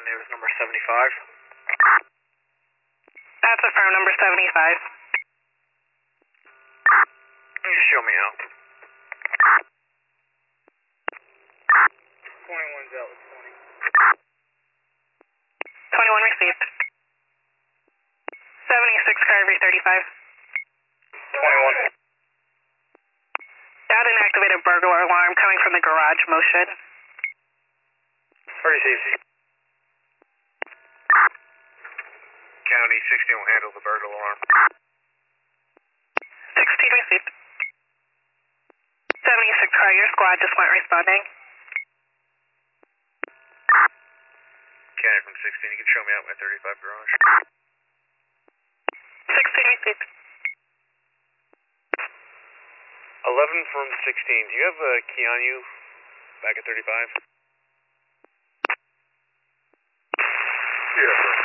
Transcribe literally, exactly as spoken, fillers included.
and it was number seventy-five. That's affirm, number seventy-five. Can you just show me out? twenty-one's out with twenty. twenty-one received. seventy-six car every thirty-five. twenty-one. Got an activated burglar alarm coming from the garage motion. Received. County sixteen will handle the burglar alarm. sixteen received. seventy-six car, your squad just went responding. County from sixteen, you can show me out my thirty-five garage. sixteen received. eleven from sixteen, do you have a key on you back at thirty-five? Yeah.